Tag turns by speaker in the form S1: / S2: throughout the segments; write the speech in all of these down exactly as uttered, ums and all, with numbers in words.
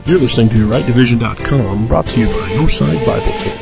S1: You're listening to right division dot com, brought to you by Northside Bible Church.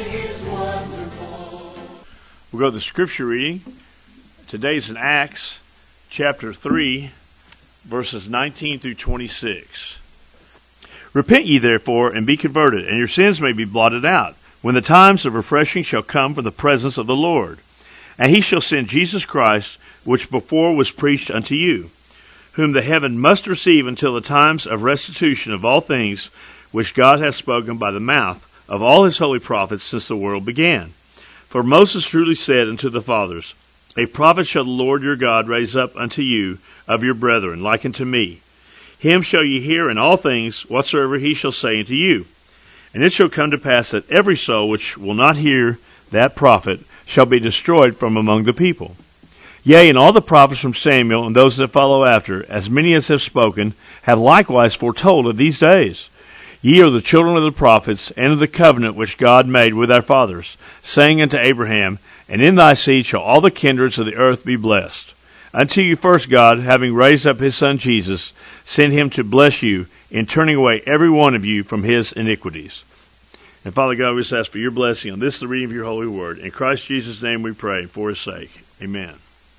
S2: We'll go to the scripture reading. Today's in Acts chapter three, verses nineteen through twenty-six. Repent ye therefore, and be converted, and your sins may be blotted out, when the times of refreshing shall come from the presence of the Lord. And he shall send Jesus Christ, which before was preached unto you, whom the heaven must receive until the times of restitution of all things, which God hath spoken by the mouth of all his holy prophets since the world began. For Moses truly said unto the fathers, A prophet shall the Lord your God raise up unto you of your brethren, like unto me. Him shall ye hear in all things whatsoever he shall say unto you. And it shall come to pass that every soul which will not hear that prophet shall be destroyed from among the people. Yea, and all the prophets from Samuel and those that follow after, as many as have spoken, have likewise foretold of these days. Ye are the children of the prophets, and of the covenant which God made with our fathers, saying unto Abraham, And in thy seed shall all the kindreds of the earth be blessed. Unto you first God, having raised up his Son Jesus, sent him to bless you, in turning away every one of you from his iniquities. And Father God, we just ask for your blessing on this, the reading of your holy word. In Christ Jesus' name we pray, for his sake. Amen.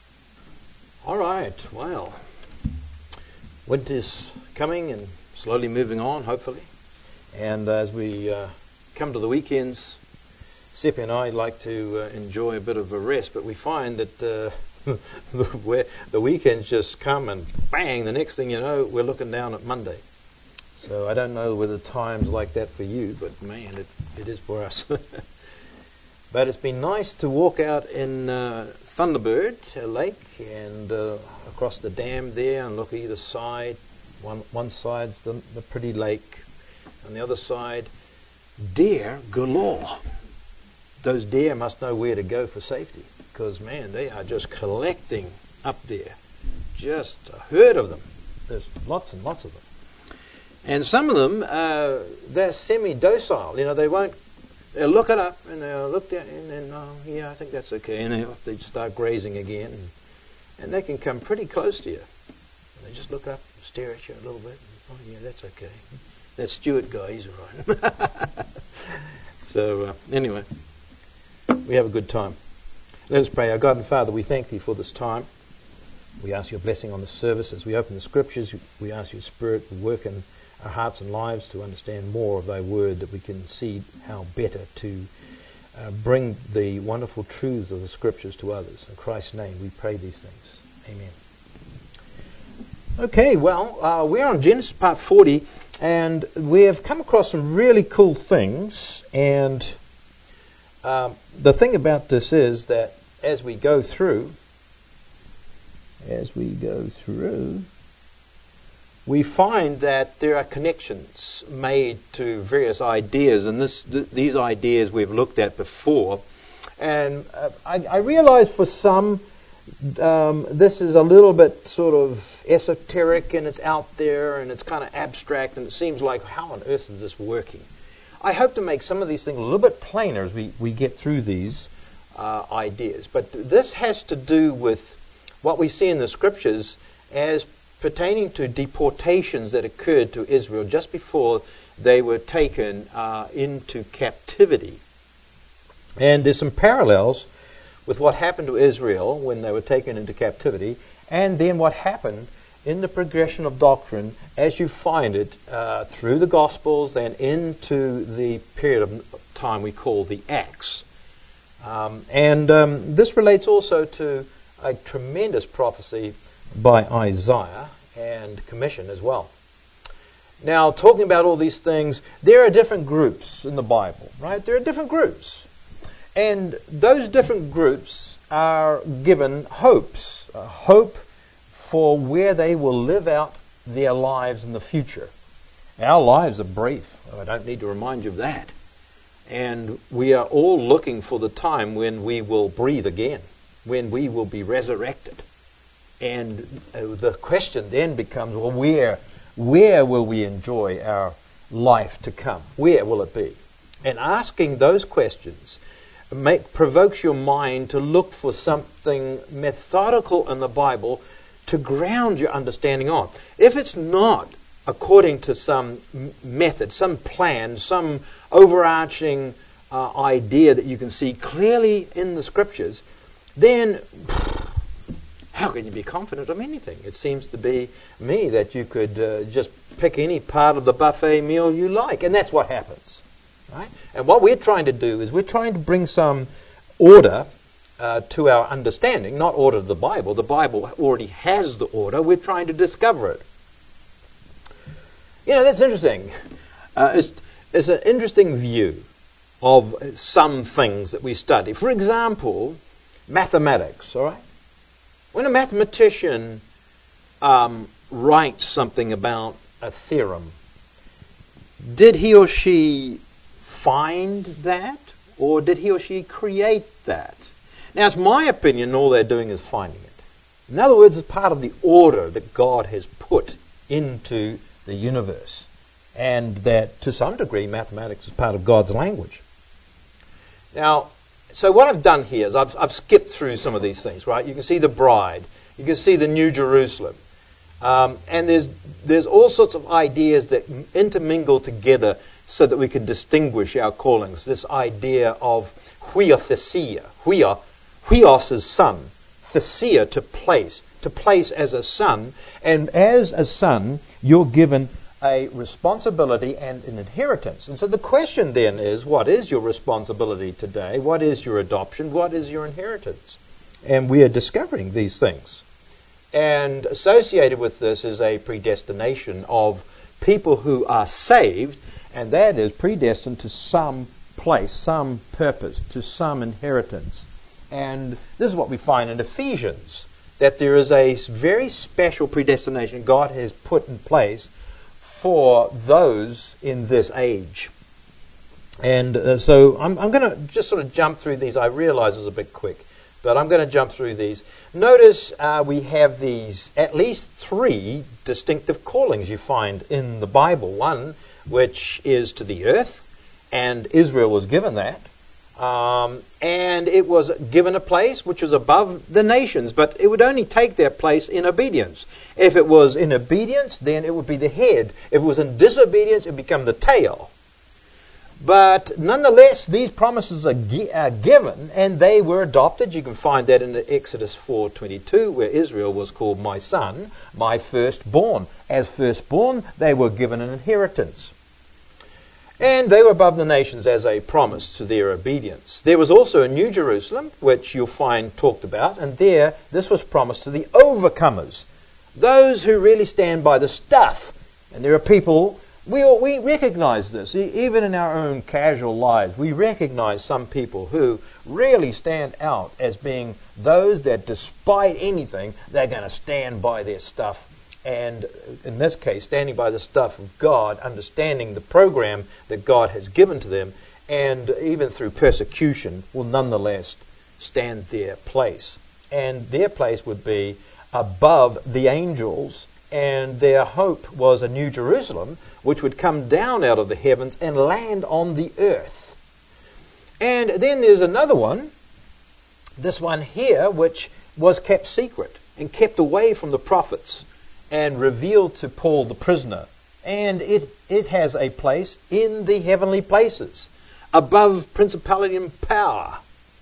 S3: All right, well, winter's coming and slowly moving on, hopefully. And as we uh, come to the weekends, Seppi and I like to uh, enjoy a bit of a rest, but we find that uh, the, the weekends just come and bang, the next thing you know, we're looking down at Monday. So I don't know whether time's like that for you, but man, it, it is for us. But it's been nice to walk out in uh, Thunderbird Lake and uh, across the dam there and look either side. One one side's the, the pretty lake, on the other side, deer galore. Those deer must know where to go for safety, because man, they are just collecting up there. Just a herd of them. There's lots and lots of them. And some of them, uh, they're semi-docile. You know, they won't. They'll look it up and they'll look down and then, oh, yeah, I think that's okay. And they, they start grazing again. And, and they can come pretty close to you. And they just look up and stare at you a little bit. And, oh, yeah, that's okay. That Stewart guy, he's all right. So, uh, anyway, we have a good time. Let us pray. Our God and Father, we thank thee for this time. We ask your blessing on the service as we open the scriptures. We ask your Spirit to work in our hearts and lives to understand more of thy word, that we can see how better to uh, bring the wonderful truths of the scriptures to others. In Christ's name we pray these things. Amen. Okay, well, uh, we're on Genesis part forty, and we have come across some really cool things. And um, the thing about this is that as we go through, as we go through, we find that there are connections made to various ideas, and this, th- these ideas we've looked at before. And uh, I, I realize for some, um, this is a little bit sort of esoteric, and it's out there, and it's kind of abstract, and it seems like, how on earth is this working? I hope to make some of these things a little bit plainer as we, we get through these uh, ideas. But this has to do with what we see in the scriptures as pertaining to deportations that occurred to Israel just before they were taken uh, into captivity. And there's some parallels with what happened to Israel when they were taken into captivity, and then what happened in the progression of doctrine as you find it uh, through the Gospels and into the period of time we call the Acts. Um, and um, this relates also to a tremendous prophecy by Isaiah and commission as well. Now, talking about all these things, there are different groups in the Bible, right? There are different groups. And those different groups are given hopes, a hope for where they will live out their lives in the future. Our lives are brief. I don't need to remind you of that. And we are all looking for the time when we will breathe again, when we will be resurrected. And uh, the question then becomes, well, where, where will we enjoy our life to come? Where will it be? And asking those questions make, provokes your mind to look for something methodical in the Bible to ground your understanding on. If it's not according to some m- method, some plan, some overarching uh, idea that you can see clearly in the Scriptures, then how can you be confident of anything? It seems to be me that you could uh, just pick any part of the buffet meal you like, and that's what happens. Right? And what we're trying to do is we're trying to bring some order uh, to our understanding, not order to the Bible. The Bible already has the order. We're trying to discover it. You know, that's interesting. Uh, it's, it's an interesting view of some things that we study. For example, mathematics, all right? When a mathematician um, writes something about a theorem, did he or she find that, or did he or she create that? Now, it's my opinion all they're doing is finding it. In other words, it's part of the order that God has put into the universe, and that to some degree mathematics is part of God's language. Now, so what I've done here is I've, I've skipped through some of these things, right? You can see the bride, you can see the New Jerusalem, um, and there's there's all sorts of ideas that intermingle together so that we can distinguish our callings. This idea of huiothesia, huio, huios is son, thesia to place, to place as a son, and as a son you're given a responsibility and an inheritance. And so the question then is, what is your responsibility today? What is your adoption? What is your inheritance? And we are discovering these things. And associated with this is a predestination of people who are saved, and that is predestined to some place, some purpose, to some inheritance. And this is what we find in Ephesians, that there is a very special predestination God has put in place for those in this age. And uh, so I'm, I'm going to just sort of jump through these. I realize it's a bit quick, but I'm going to jump through these. Notice uh, we have these, at least three distinctive callings you find in the Bible. One, which is to the earth, and Israel was given that. Um, and it was given a place which was above the nations, but it would only take that place in obedience. If it was in obedience, then it would be the head. If it was in disobedience, it would become the tail. But nonetheless, these promises are, gi- are given, and they were adopted. You can find that in Exodus four twenty-two, where Israel was called my son, my firstborn. As firstborn, they were given an inheritance. And they were above the nations as a promise to their obedience. There was also a New Jerusalem, which you'll find talked about, and there this was promised to the overcomers, those who really stand by the stuff. And there are people, we all, we recognize this, even in our own casual lives. We recognize some people who really stand out as being those that despite anything, they're going to stand by their stuff. And in this case, standing by the stuff of God, understanding the program that God has given to them, and even through persecution, will nonetheless stand their place. And their place would be above the angels, and their hope was a New Jerusalem, which would come down out of the heavens and land on the earth. And then there's another one, this one here, which was kept secret and kept away from the prophets, and revealed to Paul the prisoner. And it, it has a place in the heavenly places, above principality and power.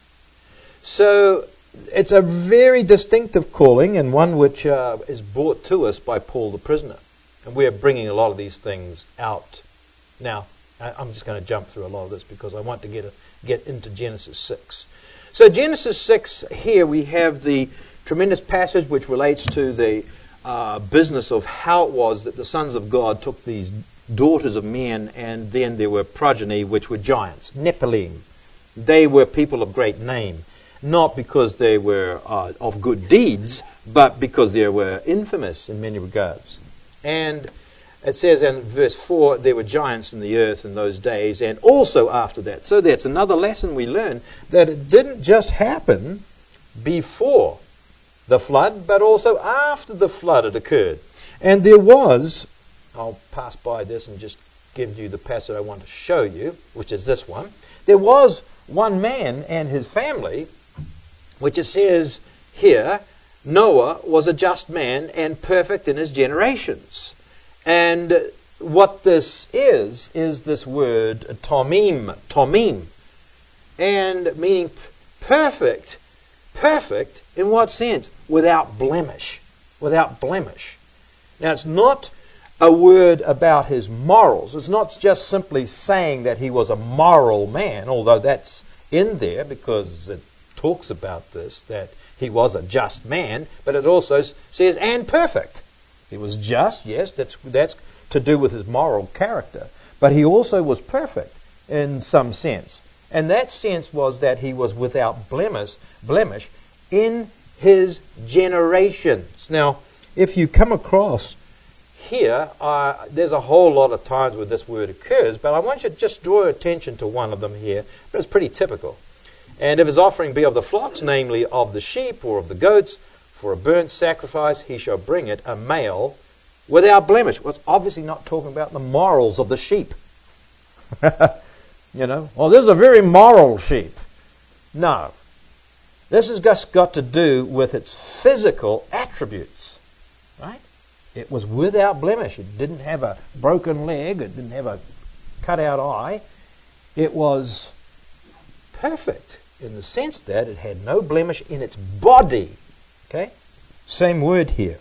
S3: So it's a very distinctive calling, and one which uh, is brought to us by Paul the prisoner. And we're bringing a lot of these things out. Now, I, I'm just going to jump through a lot of this because I want to get, a, get into Genesis six. So Genesis six, here we have the tremendous passage which relates to the Uh, business of how it was that the sons of God took these daughters of men, and then there were progeny which were giants, Nephilim. They were people of great name, not because they were uh, of good deeds, but because they were infamous in many regards. And it says in verse four, there were giants in the earth in those days, and also after that. So that's another lesson we learn, that it didn't just happen before the flood, but also after the flood it occurred. And there was, I'll pass by this and just give you the passage I want to show you, which is this one. There was one man and his family, which it says here, Noah was a just man and perfect in his generations. And what this is, is this word tomim, tomim, and meaning perfect. Perfect in what sense? Without blemish. Without blemish. Now, it's not a word about his morals. It's not just simply saying that he was a moral man, although that's in there because it talks about this, that he was a just man, but it also says, and perfect. He was just, yes, that's that's to do with his moral character, but he also was perfect in some sense. And that sense was that he was without blemish, blemish in his generations. Now, if you come across here, uh, there's a whole lot of times where this word occurs, but I want you to just draw attention to one of them here, but it's pretty typical. And if his offering be of the flocks, namely of the sheep or of the goats, for a burnt sacrifice he shall bring it, a male, without blemish. Well, it's obviously not talking about the morals of the sheep. You know, well, this is a very moral sheep. No. This has just got to do with its physical attributes, right? It was without blemish. It didn't have a broken leg. It didn't have a cut-out eye. It was perfect in the sense that it had no blemish in its body. Okay? Same word here.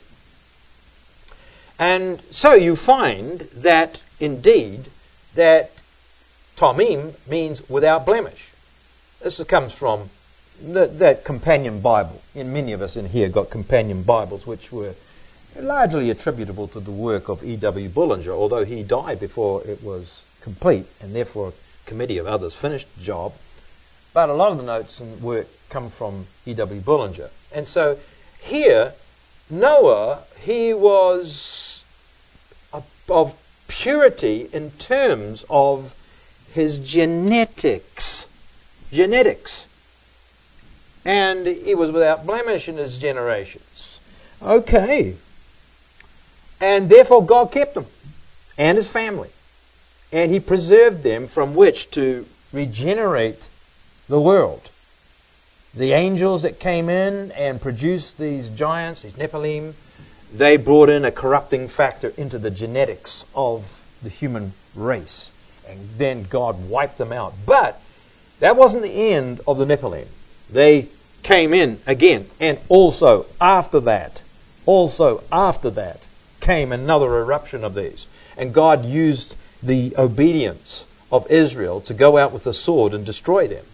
S3: And so you find that, indeed, that tomim means without blemish. This comes from the, that companion Bible. And many of us in here got companion Bibles, which were largely attributable to the work of E W Bullinger, although he died before it was complete, and therefore a committee of others finished the job. But a lot of the notes and work come from E W Bullinger. And so here, Noah, he was of purity in terms of his genetics. Genetics. And he was without blemish in his generations. Okay. And therefore God kept him and his family. And he preserved them from which to regenerate the world. The angels that came in and produced these giants, these Nephilim, they brought in a corrupting factor into the genetics of the human race. And then God wiped them out. But that wasn't the end of the Nephilim. They came in again. And also after that, also after that, came another eruption of these. And God used the obedience of Israel to go out with the sword and destroy them.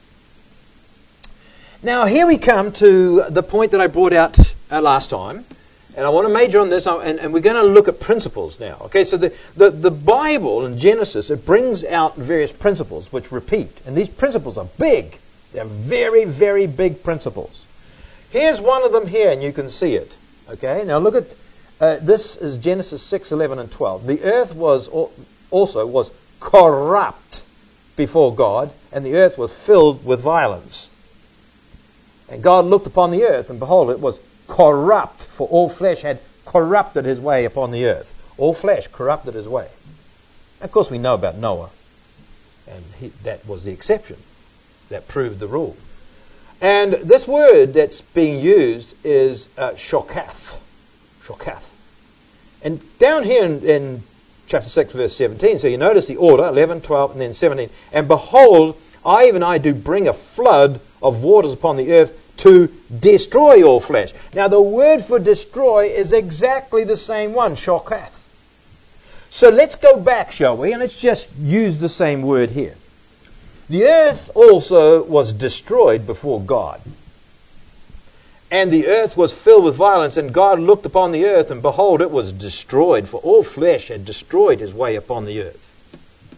S3: Now here we come to the point that I brought out uh, last time. And I want to major on this, and, and we're going to look at principles now. Okay, so the, the, the Bible in Genesis, it brings out various principles which repeat. And these principles are big. They're very, very big principles. Here's one of them here, and you can see it. Okay, now look at, uh, this is Genesis six, eleven, and twelve. The earth was also was corrupt before God, and the earth was filled with violence. And God looked upon the earth, and behold, it was corrupt, for all flesh had corrupted his way upon the earth. All flesh corrupted his way. Of course, we know about Noah, and he, that was the exception. That proved the rule. And this word that's being used is uh, shokath. Shokath. And down here in, in chapter six, verse seventeen, so you notice the order, eleven, twelve, and then seventeen. And behold, I, even I, do bring a flood of waters upon the earth to destroy all flesh. Now the word for destroy is exactly the same one, shokath. So let's go back, shall we, and let's just use the same word here. The earth also was destroyed before God. And the earth was filled with violence, and God looked upon the earth, and behold, it was destroyed, for all flesh had destroyed his way upon the earth.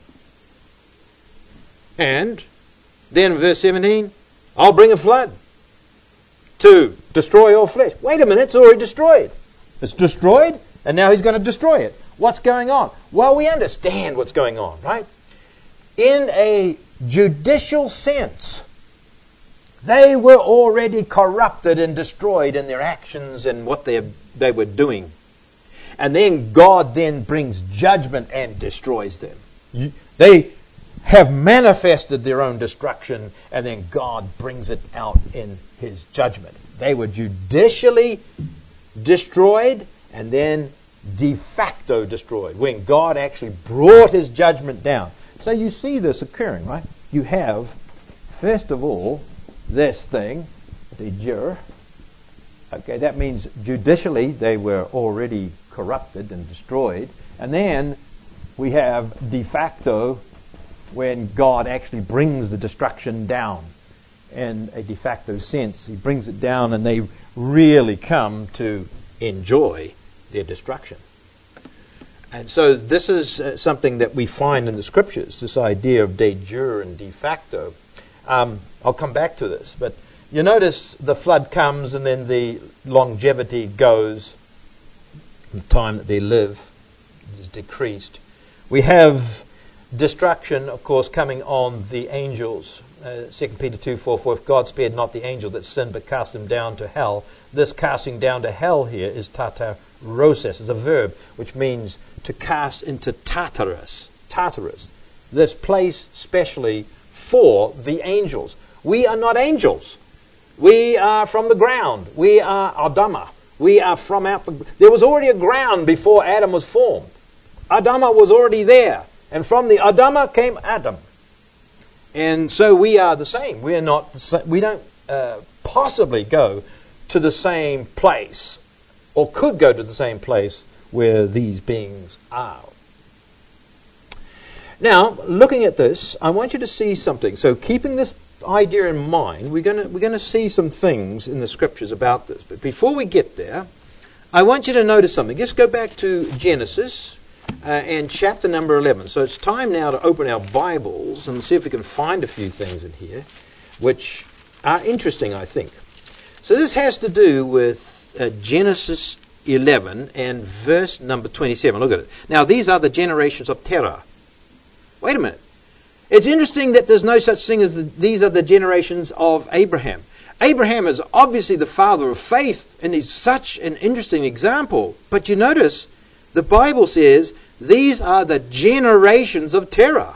S3: And then verse seventeen, I'll bring a flood to destroy all flesh. Wait a minute, it's already destroyed. It's destroyed, and now he's going to destroy it. What's going on? Well, we understand what's going on, right? In a judicial sense, they were already corrupted and destroyed in their actions and what they they were doing. And then God then brings judgment and destroys them. They have manifested their own destruction, and then God brings it out in his judgment. They were judicially destroyed, and then de facto destroyed, when God actually brought his judgment down. So you see this occurring, right? You have, first of all, this thing, the jur. Okay, that means judicially they were already corrupted and destroyed. And then we have de facto, when God actually brings the destruction down. In a de facto sense, he brings it down and they really come to enjoy their destruction. And so this is uh, something that we find in the scriptures, this idea of de jure and de facto. Um, I'll come back to this, but you notice the flood comes and then the longevity goes, the time that they live is decreased. We have destruction, of course, coming on the angels. Uh, Second Peter two four, for if God spared not the angels that sinned, but cast them down to hell. This casting down to hell here is Tartaros, is a verb which means to cast into Tartarus. Tartarus. This place specially for the angels. We are not angels. We are from the ground. We are Adama. We are from out the... There was already a ground before Adam was formed. Adama was already there. And from the Adama came Adam. And so we are the same. We are not the same. We don't uh, possibly go to the same place, or could go to the same place where these beings are. Now, looking at this, I want you to see something. So, keeping this idea in mind, we're going to we're going to see some things in the scriptures about this. But before we get there, I want you to notice something. Just go back to Genesis. Uh, and chapter number eleven. So it's time now to open our Bibles and see if we can find a few things in here which are interesting, I think. So this has to do with uh, Genesis eleven and verse number twenty-seven. Look at it. Now these are the generations of Terah. Wait a minute. It's interesting that there's no such thing as the, these are the generations of Abraham. Abraham is obviously the father of faith, and he's such an interesting example. But you notice the Bible says these are the generations of Terah.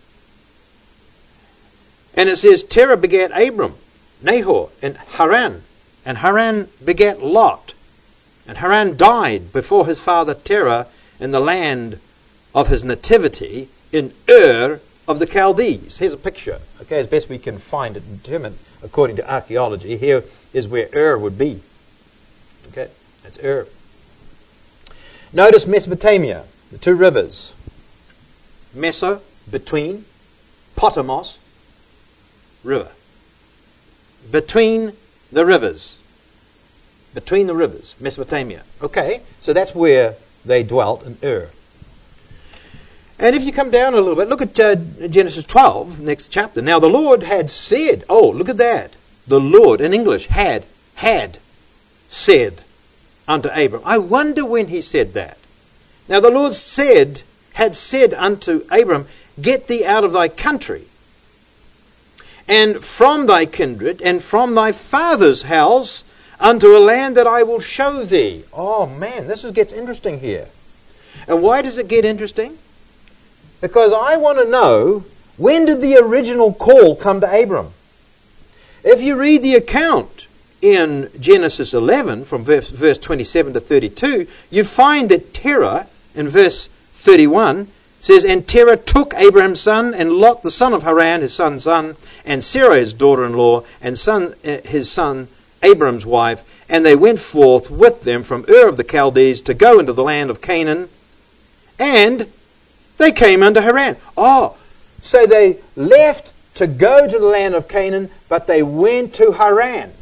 S3: And it says Terah begat Abram, Nahor, and Haran. And Haran begat Lot. And Haran died before his father Terah in the land of his nativity in Ur of the Chaldees. Here's a picture, okay, as best we can find it and determine according to archaeology. Here is where Ur would be. Okay, that's Ur. Notice Mesopotamia, the two rivers. Meso, between, Potamos, river. Between the rivers. Between the rivers, Mesopotamia. Okay, so that's where they dwelt in Ur. And if you come down a little bit, look at uh, Genesis twelve, next chapter. Now the Lord had said, oh, look at that. The Lord, in English, had, had said unto Abram. I wonder when he said that. Now the Lord said, had said unto Abram, get thee out of thy country, and from thy kindred, and from thy father's house, unto a land that I will show thee. Oh man, this is, gets interesting here. And why does it get interesting? Because I want to know, when did the original call come to Abram? If you read the account in Genesis eleven, from verse, verse twenty-seven to thirty-two, you find that Terah, in verse thirty-one, says, and Terah took Abraham's son, and Lot the son of Haran, his son's son, and Sarah his daughter-in-law, and son, uh, his son Abram's wife, and they went forth with them from Ur of the Chaldees to go into the land of Canaan, and they came unto Haran. Oh, so they left to go to the land of Canaan, but they went to Haran.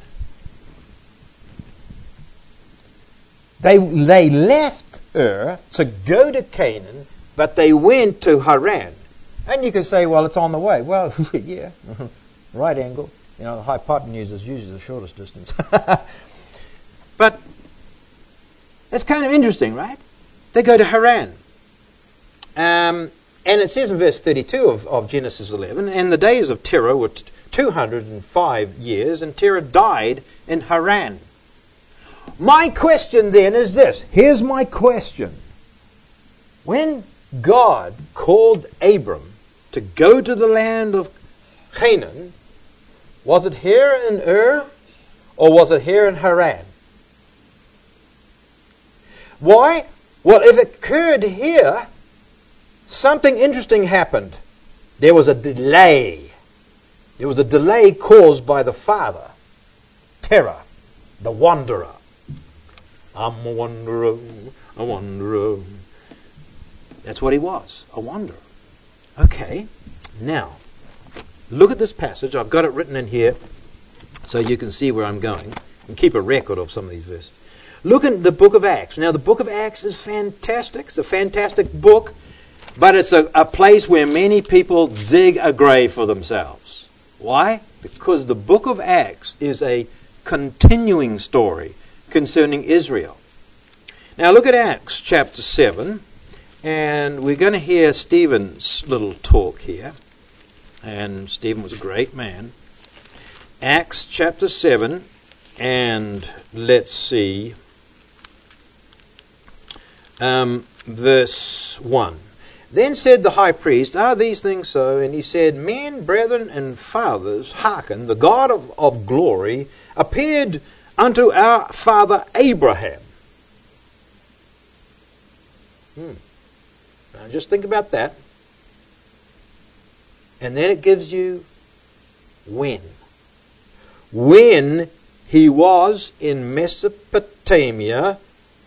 S3: They, they left Ur to go to Canaan, but they went to Haran. And you can say, well, it's on the way. Well, yeah, right angle. You know, the hypotenuse is usually the shortest distance. But it's kind of interesting, right? They go to Haran. Um, and it says in verse thirty-two of, of Genesis eleven, and the days of Terah were t- two hundred five years, and Terah died in Haran. My question then is this. Here's my question. When God called Abram to go to the land of Canaan, was it here in Ur or was it here in Haran? Why? Well, if it occurred here, something interesting happened. There was a delay. There was a delay caused by the father, Terah, the wanderer. I'm a wanderer, a wanderer. That's what he was, a wanderer. Okay, now, look at this passage. I've got it written in here so you can see where I'm going and keep a record of some of these verses. Look at the book of Acts. Now, the book of Acts is fantastic. It's a fantastic book, but it's a, a place where many people dig a grave for themselves. Why? Because the book of Acts is a continuing story concerning Israel. Now, look at Acts chapter seven, and we're going to hear Stephen's little talk here. And Stephen was a great man. Acts chapter seven, and let's see, um, verse one. Then said the high priest, Are these things so? And he said, Men, brethren, and fathers, hearken, the God of, of glory appeared unto our father Abraham. Hmm. Now just think about that. And then it gives you when. When he was in Mesopotamia,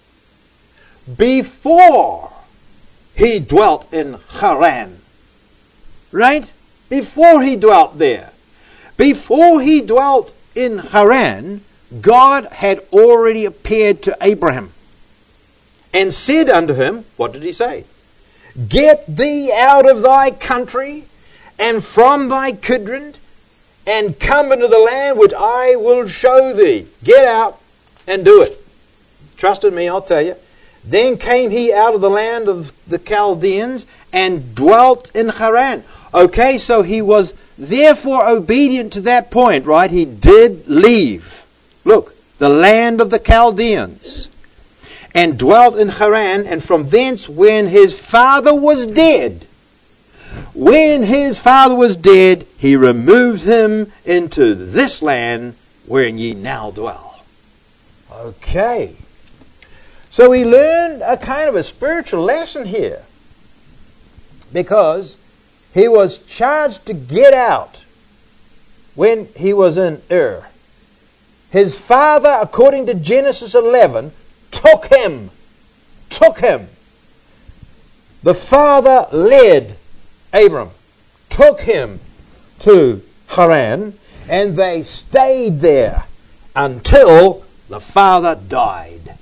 S3: before he dwelt in Haran. Right? Before he dwelt there. Before he dwelt in Haran, God had already appeared to Abraham and said unto him, what did he say? Get thee out of thy country and from thy kindred, and come into the land which I will show thee. Get out and do it. Trust in me, I'll tell you. Then came he out of the land of the Chaldeans and dwelt in Haran. Okay, so he was therefore obedient to that point, right? He did leave. Look, the land of the Chaldeans. And dwelt in Haran, and from thence when his father was dead, when his father was dead, he removed him into this land wherein ye now dwell. Okay. So we learned a kind of a spiritual lesson here, because he was charged to get out when he was in Ur. His father, according to Genesis eleven, took him. Took him. The father led Abram, took him to Haran, and they stayed there until the father died.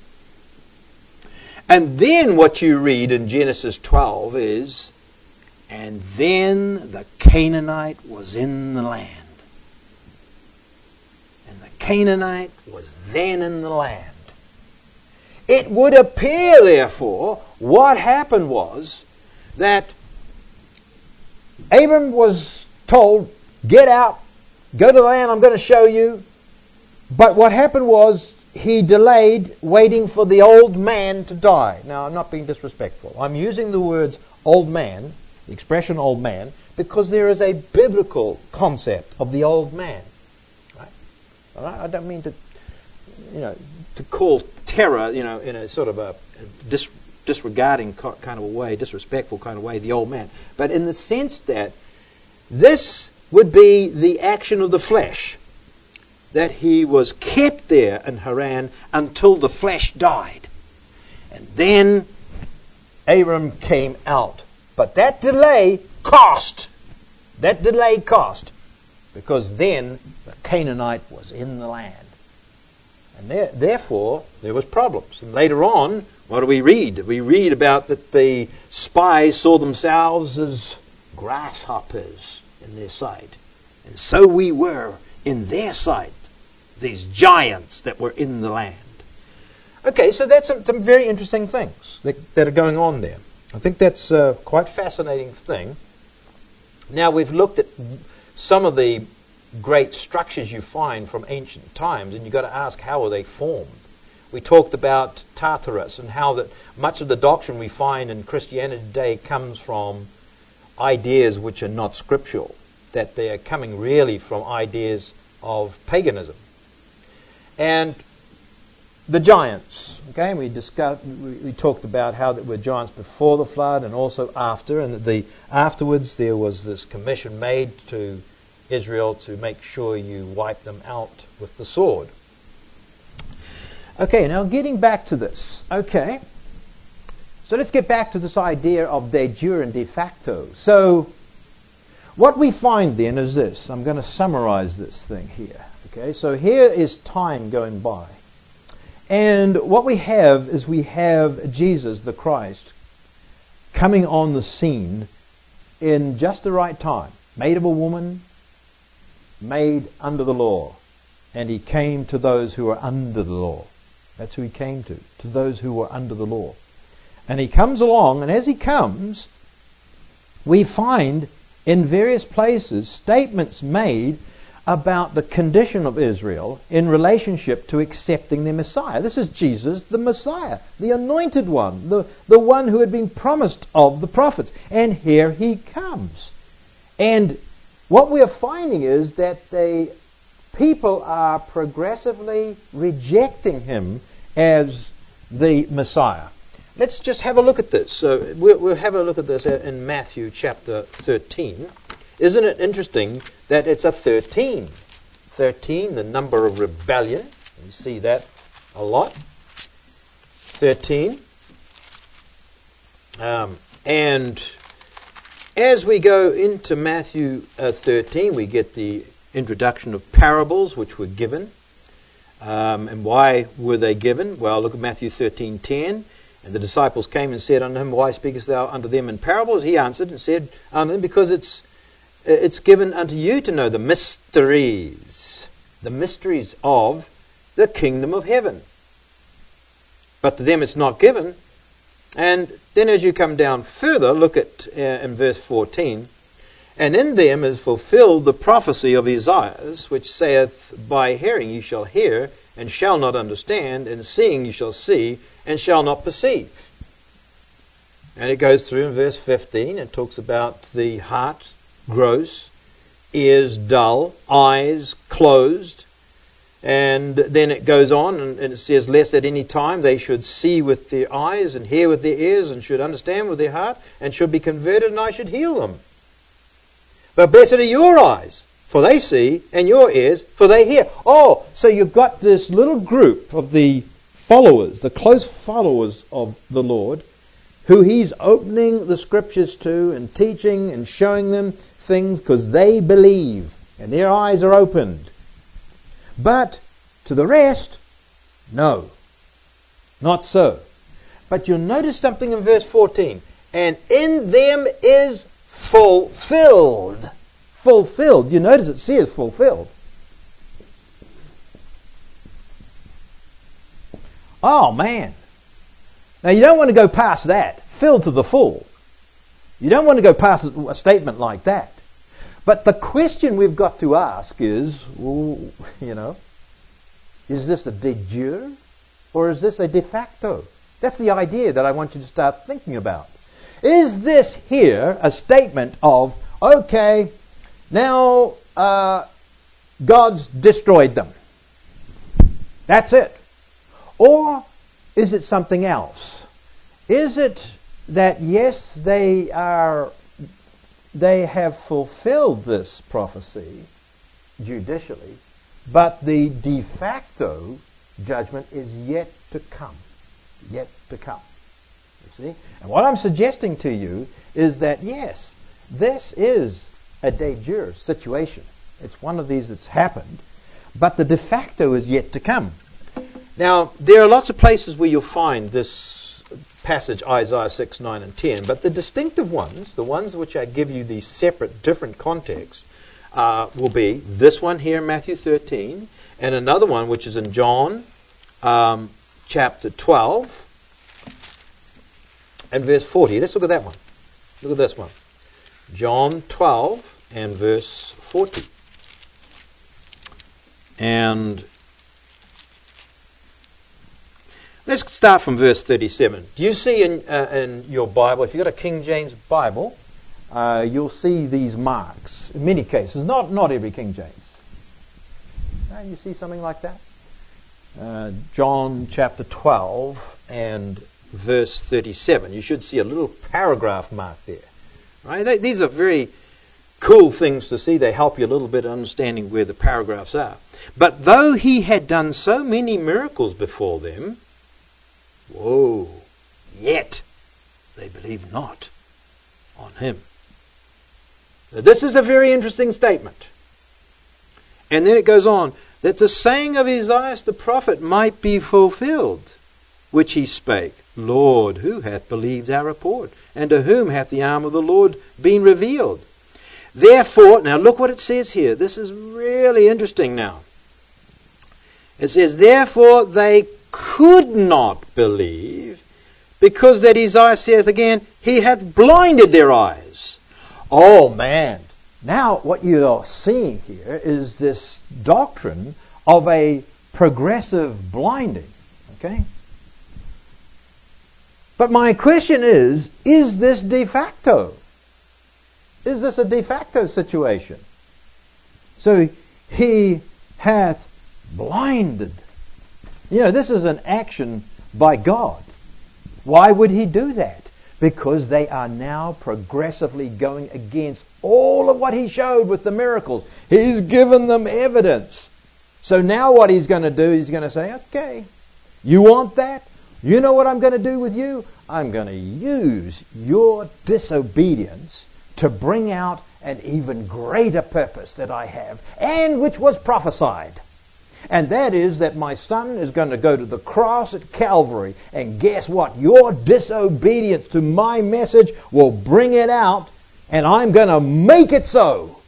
S3: And then what you read in Genesis twelve is, and then the Canaanite was in the land. And the Canaanite was then in the land. It would appear, therefore, what happened was that Abram was told, get out, go to the land I'm going to show you. But what happened was he delayed waiting for the old man to die. Now, I'm not being disrespectful. I'm using the words old man, the expression old man, because there is a biblical concept of the old man. Right? All right? I don't mean to, you know, to call Terah, you know, in a sort of a dis- disregarding kind of a way, disrespectful kind of way, the old man. But in the sense that this would be the action of the flesh, that he was kept there in Haran until the flesh died. And then Abram came out. But that delay cost. That delay cost. Because then the Canaanite was in the land. And there, therefore, there was problems. And later on, what do we read? We read about that the spies saw themselves as grasshoppers in their sight. And so we were in their sight, these giants that were in the land. Okay, so that's some, some very interesting things that, that are going on there. I think that's a quite fascinating thing. Now, we've looked at some of the great structures you find from ancient times, and you've got to ask, how were they formed? We talked about Tartarus and how that much of the doctrine we find in Christianity today comes from ideas which are not scriptural, that they are coming really from ideas of paganism. And the giants. Okay, we discussed, we, we talked about how there were giants before the flood and also after, and that the afterwards there was this commission made to Israel to make sure you wipe them out with the sword. Okay, now getting back to this. Okay, so let's get back to this idea of de jure and de facto. So what we find then is this. I'm going to summarize this thing here. Okay, so here is time going by. And what we have is we have Jesus, the Christ, coming on the scene in just the right time. Made of a woman, made under the law. And he came to those who were under the law. That's who he came to, to those who were under the law. And he comes along, and as he comes, we find in various places statements made about the condition of Israel in relationship to accepting the Messiah. This is Jesus, the Messiah, the anointed one, the, the one who had been promised of the prophets. And here he comes. And what we are finding is that the people are progressively rejecting him as the Messiah. Let's just have a look at this. So we'll, we'll have a look at this in Matthew chapter thirteen. Isn't it interesting that it's a thirteen? thirteen, the number of rebellion. You see that a lot. thirteen. Um, and as we go into Matthew uh, thirteen, we get the introduction of parables which were given. Um, and why were they given? Well, look at Matthew thirteen ten. And the disciples came and said unto him, Why speakest thou unto them in parables? He answered and said unto them, Because it's it's given unto you to know the mysteries, the mysteries of the kingdom of heaven. But to them it's not given. And then as you come down further, look at uh, in verse fourteen. And in them is fulfilled the prophecy of Isaiah, which saith, By hearing you shall hear, and shall not understand, and seeing you shall see, and shall not perceive. And it goes through in verse fifteen, it talks about the heart gross, ears dull, eyes closed. And then it goes on and it says, Lest at any time they should see with their eyes and hear with their ears and should understand with their heart and should be converted and I should heal them. But blessed are your eyes, for they see, and your ears, for they hear. Oh, so you've got this little group of the followers, the close followers of the Lord, who he's opening the scriptures to and teaching and showing them things because they believe and their eyes are opened. But to the rest, no, not so. But you'll notice something in verse fourteen. And in them is fulfilled. Fulfilled. You notice it says fulfilled. Oh, man. Now, you don't want to go past that. Filled to the full. You don't want to go past a statement like that. But the question we've got to ask is, well, you know, is this a de jure or is this a de facto? That's the idea that I want you to start thinking about. Is this here a statement of, okay, now uh, God's destroyed them. That's it. Or is it something else? Is it that, yes, they are, they have fulfilled this prophecy judicially, but the de facto judgment is yet to come. Yet to come. You see? And what I'm suggesting to you is that, yes, this is a de jure situation. It's one of these that's happened, but the de facto is yet to come. Now, there are lots of places where you'll find this passage, Isaiah six, nine, and ten, but the distinctive ones, the ones which I give you these separate, different contexts, uh, will be this one here in Matthew thirteen, and another one which is in John um, chapter twelve and verse forty. Let's look at that one. Look at this one. John twelve and verse forty. And let's start from verse thirty-seven. Do you see in, uh, in your Bible, if you've got a King James Bible, uh, you'll see these marks. In many cases, not, not every King James. Uh, you see something like that? uh, John chapter twelve and verse thirty-seven. You should see a little paragraph mark there. Right? They, these are very cool things to see. They help you a little bit understanding where the paragraphs are. But though he had done so many miracles before them, whoa, yet they believed not on him. Now, this is a very interesting statement. And then it goes on, that the saying of Isaiah the prophet might be fulfilled, which he spake, Lord, who hath believed our report? And to whom hath the arm of the Lord been revealed? Therefore, now look what it says here. This is really interesting now. It says, therefore they could not believe, because that Isaiah says again, he hath blinded their eyes. Oh man. Now what you're seeing here is this doctrine of a progressive blinding. Okay? But my question is, is this de facto? Is this a de facto situation? So he hath blinded. You know, this is an action by God. Why would he do that? Because they are now progressively going against all of what he showed with the miracles. He's given them evidence. So now what he's going to do, he's going to say, okay, you want that? You know what I'm going to do with you? I'm going to use your disobedience to bring out an even greater purpose that I have, and which was prophesied. And that is that my son is going to go to the cross at Calvary, and guess what? Your disobedience to my message will bring it out, and I'm going to make it so.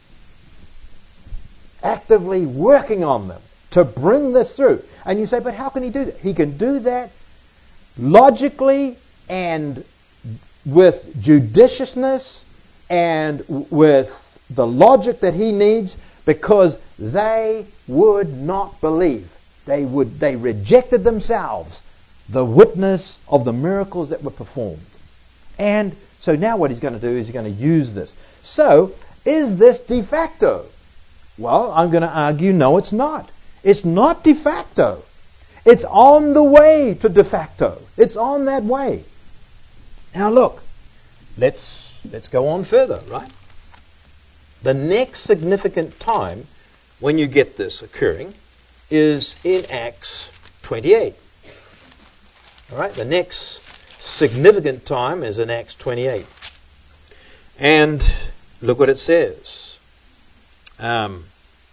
S3: Actively working on them to bring this through. And you say, but how can he do that? He can do that logically and with judiciousness and with the logic that he needs, because they would not believe. They would they rejected themselves the witness of the miracles that were performed. And so now what he's going to do is he's going to use this. So, is this de facto? Well, I'm going to argue no, it's not. It's not de facto. It's on the way to de facto. It's on that way. Now look, let's let's go on further, right? The next significant time when you get this occurring is in Acts twenty-eight. All right, the next significant time is in Acts twenty-eight. And look what it says. Um,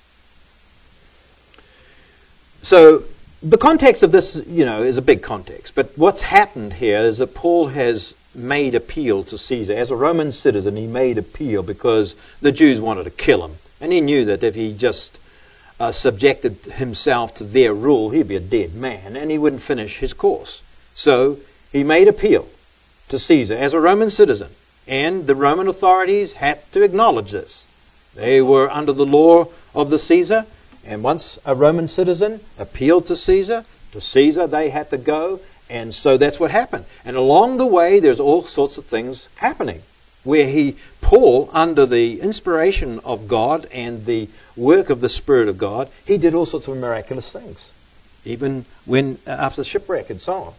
S3: so the context of this, you know, is a big context. But what's happened here is that Paul has made appeal to Caesar. As a Roman citizen, he made appeal because the Jews wanted to kill him. And he knew that if he just uh, subjected himself to their rule, he'd be a dead man and he wouldn't finish his course. So he made appeal to Caesar as a Roman citizen. And the Roman authorities had to acknowledge this. They were under the law of the Caesar. And once a Roman citizen appealed to Caesar, to Caesar they had to go. And so that's what happened. And along the way, there's all sorts of things happening where he, Paul, under the inspiration of God and the work of the Spirit of God, he did all sorts of miraculous things, even when uh, after shipwreck and so on.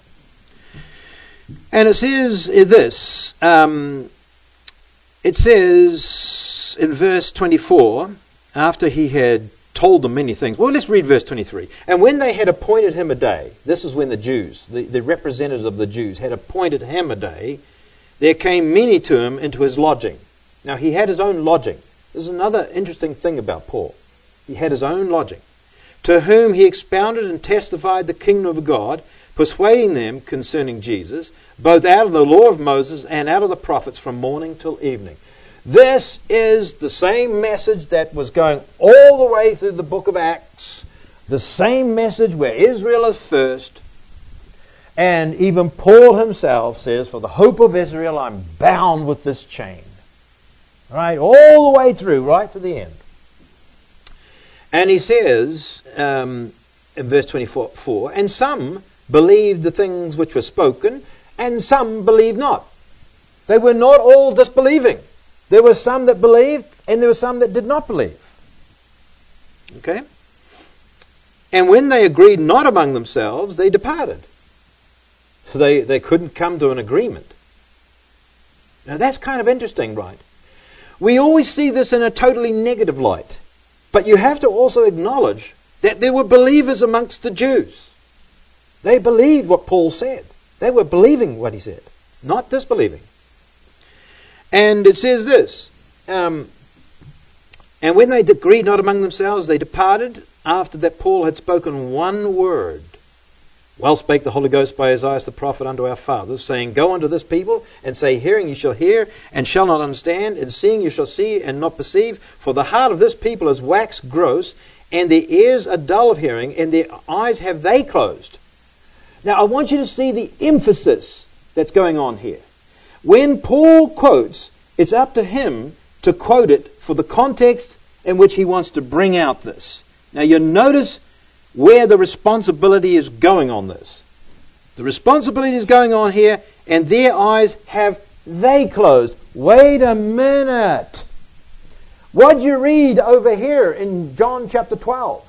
S3: And it says this, um, it says in verse twenty-four, after he had told them many things. Well, let's read verse twenty-three. And when they had appointed him a day, this is when the Jews, the, the representatives of the Jews, had appointed him a day, there came many to him into his lodging. Now, he had his own lodging. This is another interesting thing about Paul. He had his own lodging, to whom he expounded and testified the kingdom of God, persuading them concerning Jesus, both out of the law of Moses and out of the prophets from morning till evening. This is the same message that was going all the way through the book of Acts. The same message where Israel is first. And even Paul himself says, for the hope of Israel, I'm bound with this chain. Right? All the way through, right to the end. And he says, um, in verse twenty-four, and some believed the things which were spoken, and some believed not. They were not all disbelieving. There were some that believed, and there were some that did not believe. Okay? And when they agreed not among themselves, they departed. So they, they couldn't come to an agreement. Now that's kind of interesting, right? We always see this in a totally negative light. But you have to also acknowledge that there were believers amongst the Jews. They believed what Paul said. They were believing what he said, not disbelieving. And it says this, um, and when they agreed not among themselves, they departed after that Paul had spoken one word. Well spake the Holy Ghost by Isaiah the prophet unto our fathers, saying, Go unto this people, and say, Hearing you shall hear, and shall not understand, and seeing you shall see, and not perceive. For the heart of this people is waxed gross, and their ears are dull of hearing, and their eyes have they closed. Now I want you to see the emphasis that's going on here. When Paul quotes, it's up to him to quote it for the context in which he wants to bring out this. Now you notice where the responsibility is going on this. The responsibility is going on here, and their eyes have they closed. Wait a minute. What'd you read over here in John chapter twelve?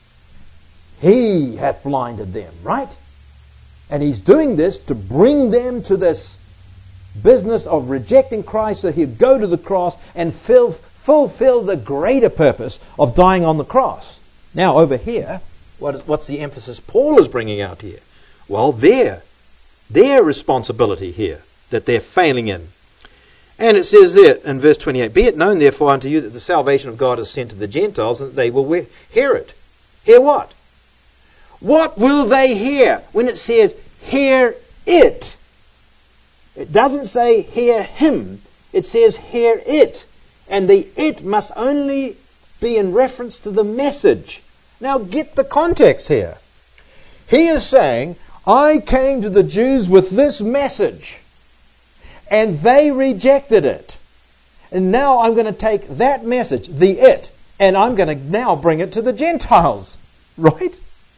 S3: He hath blinded them, right? And he's doing this to bring them to this business of rejecting Christ so he'll go to the cross and fill, fulfill the greater purpose of dying on the cross. Now over here, what is, what's the emphasis Paul is bringing out here? Well, their, their responsibility here that they're failing in. And it says there in verse twenty-eight, Be it known therefore unto you that the salvation of God is sent to the Gentiles, and that they will hear it. Hear what? What will they hear when it says, hear it? It doesn't say, hear him. It says, hear it. And the it must only be in reference to the message. Now get the context here. He is saying, I came to the Jews with this message, and they rejected it. And now I'm going to take that message, the it, and I'm going to now bring it to the Gentiles. Right?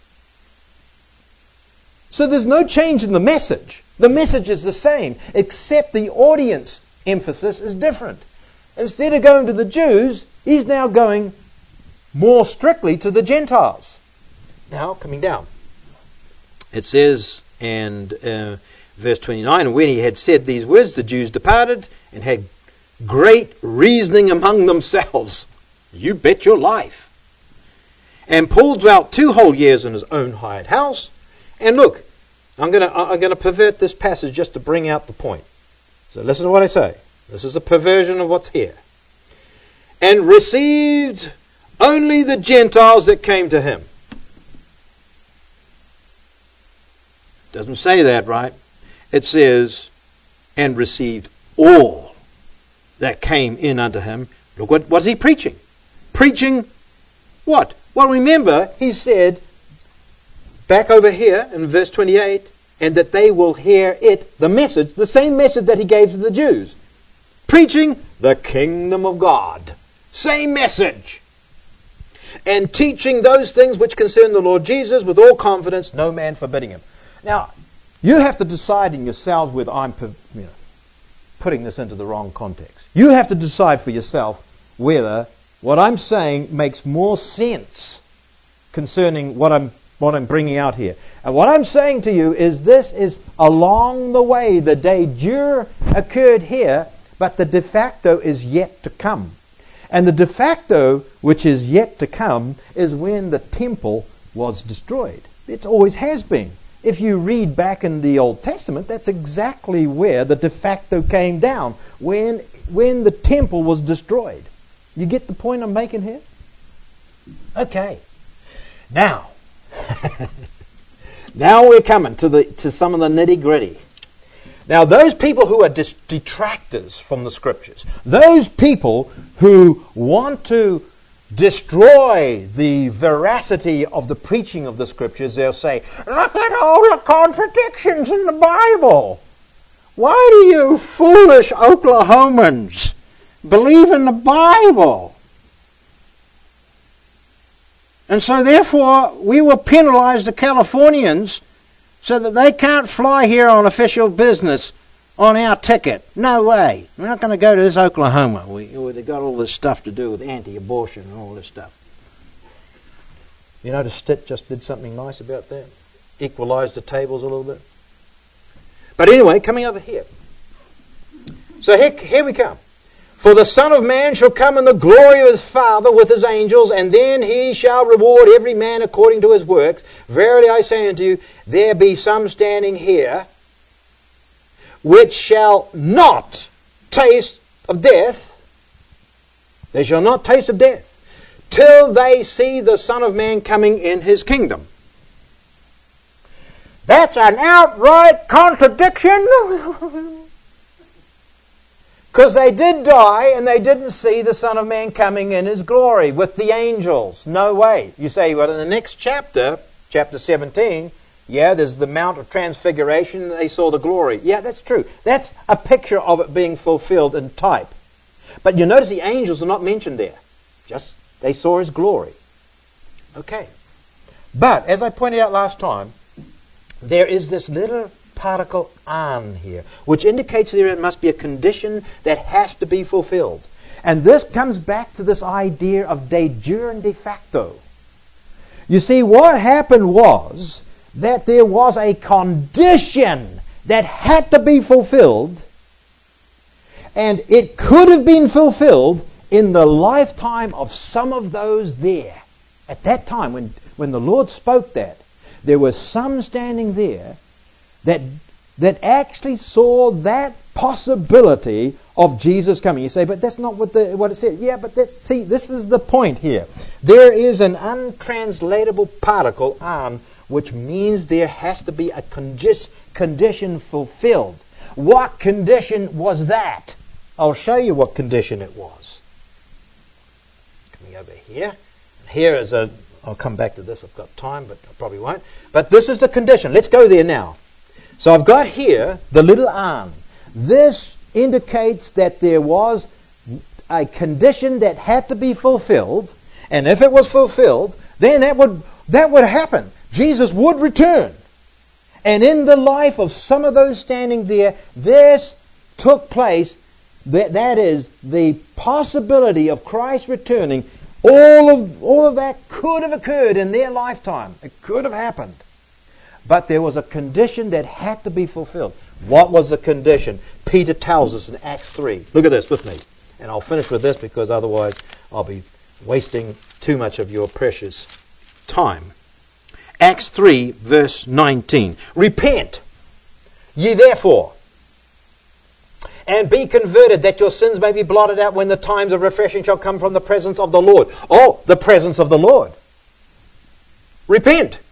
S3: So there's no change in the message. The message is the same, except the audience emphasis is different. Instead of going to the Jews, he's now going more strictly to the Gentiles. Now, coming down. It says, and uh, verse twenty-nine, when he had said these words, the Jews departed and had great reasoning among themselves. You bet your life. And Paul dwelt two whole years in his own hired house. And look, I'm going to I'm going to pervert this passage just to bring out the point. So listen to what I say. This is a perversion of what's here. And received only the Gentiles that came to him. Doesn't say that, right? It says, and received all that came in unto him. Look, what was he preaching? Preaching what? Well, remember, he said, back over here in verse twenty-eight, and that they will hear it, the message, the same message that he gave to the Jews. Preaching the kingdom of God. Same message. And teaching those things which concern the Lord Jesus with all confidence, no man forbidding him. Now, you have to decide in yourselves whether I'm you know, putting this into the wrong context. You have to decide for yourself whether what I'm saying makes more sense concerning what I'm what I'm bringing out here. And what I'm saying to you is this is along the way. The de jure occurred here, but the de facto is yet to come. And the de facto, which is yet to come, is when the temple was destroyed. It always has been. If you read back in the Old Testament, that's exactly where the de facto came down, when, when the temple was destroyed. You get the point I'm making here? Okay. Now, now we're coming to the to some of the nitty-gritty. Now, those people who are dis- detractors from the Scriptures, those people who want to destroy the veracity of the preaching of the Scriptures, they'll say, look at all the contradictions in the Bible. Why do you foolish Oklahomans believe in the Bible? And so therefore we will penalize the Californians so that they can't fly here on official business on our ticket. No way. We're not going to go to this Oklahoma where they've got all this stuff to do with anti-abortion and all this stuff. You notice Stitt just did something nice about that? Equalized the tables a little bit. But anyway, coming over here. So here, here we come. For the Son of Man shall come in the glory of his Father with his angels, and then he shall reward every man according to his works. Verily I say unto you, there be some standing here which shall not taste of death. They shall not taste of death till they see the Son of Man coming in his kingdom. That's an outright contradiction. Because they did die and they didn't see the Son of Man coming in his glory with the angels. No way. You say, well, in the next chapter, chapter seventeen, yeah, there's the Mount of Transfiguration and they saw the glory. Yeah, that's true. That's a picture of it being fulfilled in type. But you notice the angels are not mentioned there. Just they saw his glory. Okay. But, as I pointed out last time, there is this little particle an here, which indicates there must be a condition that has to be fulfilled. And this comes back to this idea of de jure and de facto. You see, what happened was that there was a condition that had to be fulfilled, and it could have been fulfilled in the lifetime of some of those there. At that time, when, when the Lord spoke that, there were some standing there that that actually saw that possibility of Jesus coming. You say, but that's not what the what it says. Yeah, but that's, see, this is the point here. There is an untranslatable particle, an, which means there has to be a condi- condition fulfilled. What condition was that? I'll show you what condition it was. Coming over here. Here is a... I'll come back to this. I've got time, but I probably won't. But this is the condition. Let's go there now. So I've got here the little an. This indicates that there was a condition that had to be fulfilled, and if it was fulfilled, then that would that would happen. Jesus would return. And in the life of some of those standing there, this took place. That, that is the possibility of Christ returning. All of, all of that could have occurred in their lifetime. It could have happened. But there was a condition that had to be fulfilled. What was the condition? Peter tells us in Acts three. Look at this with me. And I'll finish with this because otherwise I'll be wasting too much of your precious time. Acts three, verse nineteen. Repent, ye therefore, and be converted, that your sins may be blotted out when the times of refreshing shall come from the presence of the Lord. Oh, the presence of the Lord. Repent.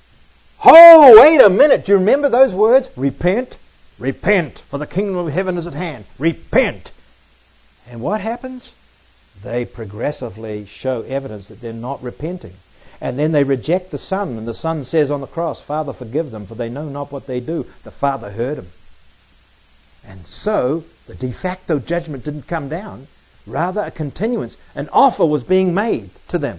S3: Oh, wait a minute. Do you remember those words? Repent. Repent, for the kingdom of heaven is at hand. Repent. And what happens? They progressively show evidence that they're not repenting. And then they reject the Son, and the Son says on the cross, Father, forgive them, for they know not what they do. The Father heard him. And so, the de facto judgment didn't come down. Rather, a continuance. An offer was being made to them.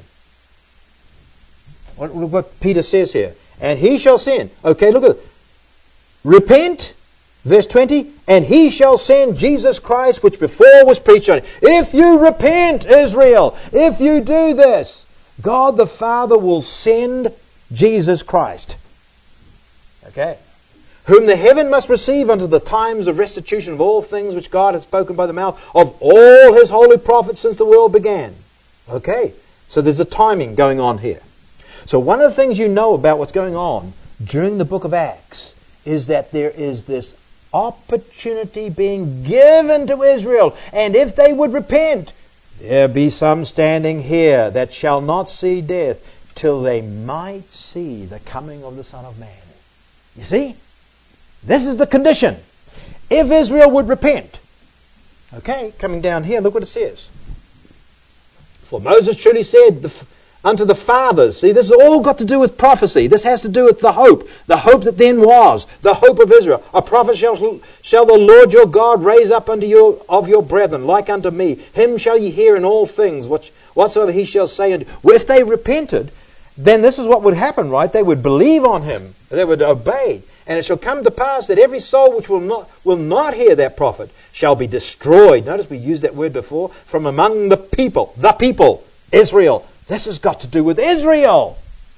S3: What, what Peter says here. And he shall send. Okay, look at it. Repent, verse twenty, and he shall send Jesus Christ, which before was preached on. If you repent, Israel, if you do this, God the Father will send Jesus Christ. Okay. Whom the heaven must receive unto the times of restitution of all things which God hath spoken by the mouth of all his holy prophets since the world began. Okay, so there's a timing going on here. So one of the things you know about what's going on during the book of Acts is that there is this opportunity being given to Israel. And if they would repent, there be some standing here that shall not see death till they might see the coming of the Son of Man. You see? This is the condition. If Israel would repent. Okay, coming down here, look what it says. For Moses truly said the, unto the fathers. See, this has all got to do with prophecy. This has to do with the hope. The hope that then was. The hope of Israel. A prophet shall, shall the Lord your God raise up unto you of your brethren, like unto me. Him shall ye hear in all things, which, whatsoever he shall say unto you. Well, if they repented, then this is what would happen, right? They would believe on him. They would obey. And it shall come to pass that every soul which will not will not hear that prophet shall be destroyed. Notice we used that word before. From among the people. The people. Israel. This has got to do with Israel.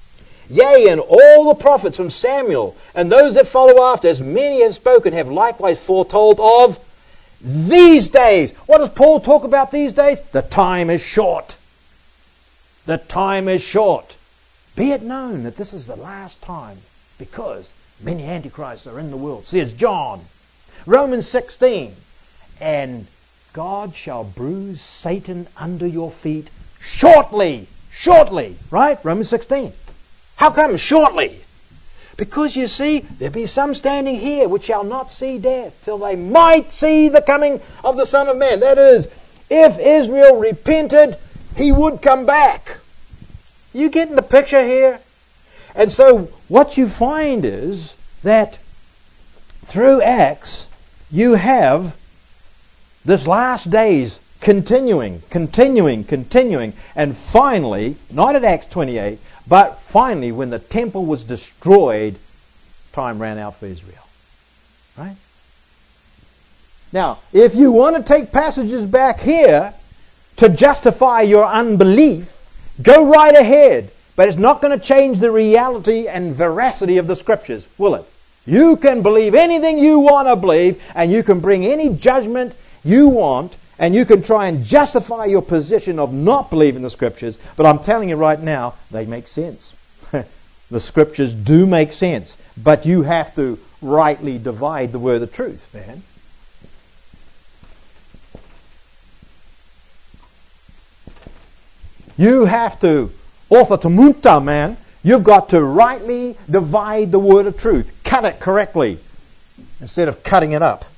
S3: Yea, and all the prophets from Samuel, and those that follow after, as many have spoken, have likewise foretold of these days. What does Paul talk about these days? The time is short. The time is short. Be it known that this is the last time, because many antichrists are in the world, says John. Romans sixteen, and God shall bruise Satan under your feet shortly. Shortly, right? Romans sixteen. How come shortly? Because you see, there be some standing here which shall not see death till they might see the coming of the Son of Man. That is, if Israel repented, he would come back. You getting the picture here? And so what you find is that through Acts, you have this last days continuing, continuing, continuing, and finally, not at Acts twenty-eight, but finally, when the temple was destroyed, time ran out for Israel. Right? Now, if you want to take passages back here to justify your unbelief, go right ahead. But it's not going to change the reality and veracity of the Scriptures, will it? You can believe anything you want to believe, and you can bring any judgment you want, and you can try and justify your position of not believing the Scriptures, but I'm telling you right now, they make sense. The Scriptures do make sense, but you have to rightly divide the word of truth, man. You have to, orthotomunta, man, you've got to rightly divide the word of truth. Cut it correctly, instead of cutting it up.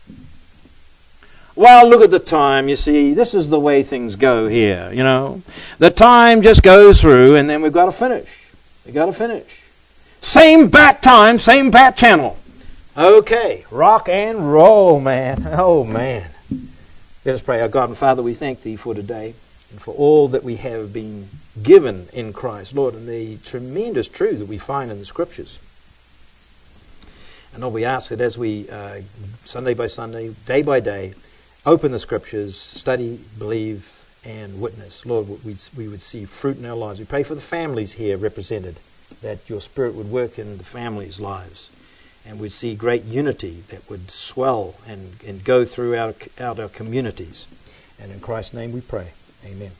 S3: Well, look at the time, you see. This is the way things go here, you know. The time just goes through, and then we've got to finish. We've got to finish. Same bat time, same bat channel. Okay, rock and roll, man. Oh, man. Let us pray. Our God and Father, we thank Thee for today and for all that we have been given in Christ, Lord, and the tremendous truth that we find in the Scriptures. And Lord, we ask that as we, uh, Sunday by Sunday, day by day, open the Scriptures, study, believe, and witness. Lord, we, we would see fruit in our lives. We pray for the families here represented, that Your Spirit would work in the families' lives, and we'd see great unity that would swell and, and go throughout out our communities. And in Christ's name we pray. Amen.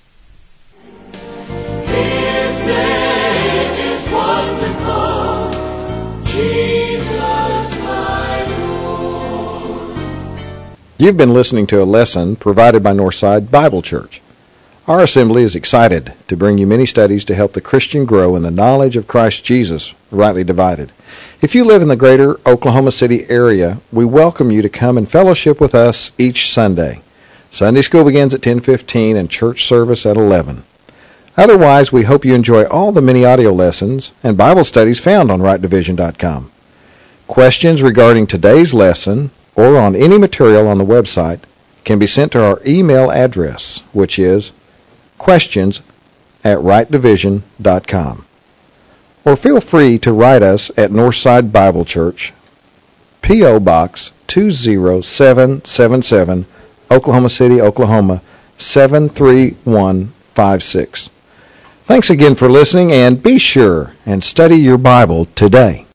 S4: His name is wonderful, Jesus my Lord.
S5: You've been listening to a lesson provided by Northside Bible Church. Our assembly is excited to bring you many studies to help the Christian grow in the knowledge of Christ Jesus, rightly divided. If you live in the greater Oklahoma City area, we welcome you to come and fellowship with us each Sunday. Sunday school begins at ten fifteen and church service at eleven. Otherwise, we hope you enjoy all the many audio lessons and Bible studies found on right division dot com. Questions regarding today's lesson or on any material on the website can be sent to our email address, which is questions at right division dot com. Or feel free to write us at Northside Bible Church, P O. Box two zero seven seven seven, Oklahoma City, Oklahoma seven three one five six. Thanks again for listening, and be sure and study your Bible today.